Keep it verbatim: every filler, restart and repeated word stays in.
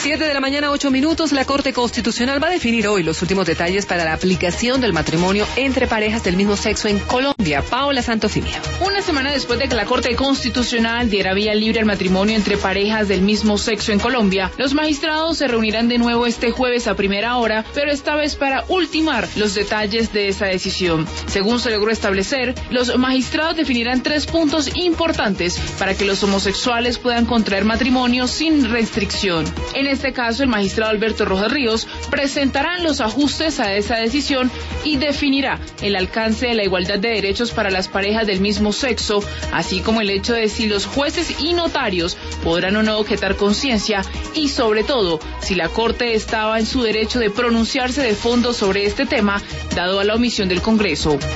Siete de la mañana, ocho minutos. La Corte Constitucional va a definir hoy los últimos detalles para la aplicación del matrimonio entre parejas del mismo sexo en Colombia. Paola Santofimio. Una semana después de que la Corte Constitucional diera vía libre al matrimonio entre parejas del mismo sexo en Colombia, los magistrados se reunirán de nuevo este jueves a primera hora, pero esta vez para ultimar los detalles de esa decisión. Según se logró establecer, los magistrados definirán tres puntos importantes para que los homosexuales puedan contraer matrimonio sin restricción. En este caso, el magistrado Alberto Rojas Ríos presentará los ajustes a esa decisión y definirá el alcance de la igualdad de derechos para las parejas del mismo sexo, así como el hecho de si los jueces y notarios podrán o no objetar conciencia y, sobre todo, si la Corte estaba en su derecho de pronunciarse de fondo sobre este tema, dado a la omisión del Congreso.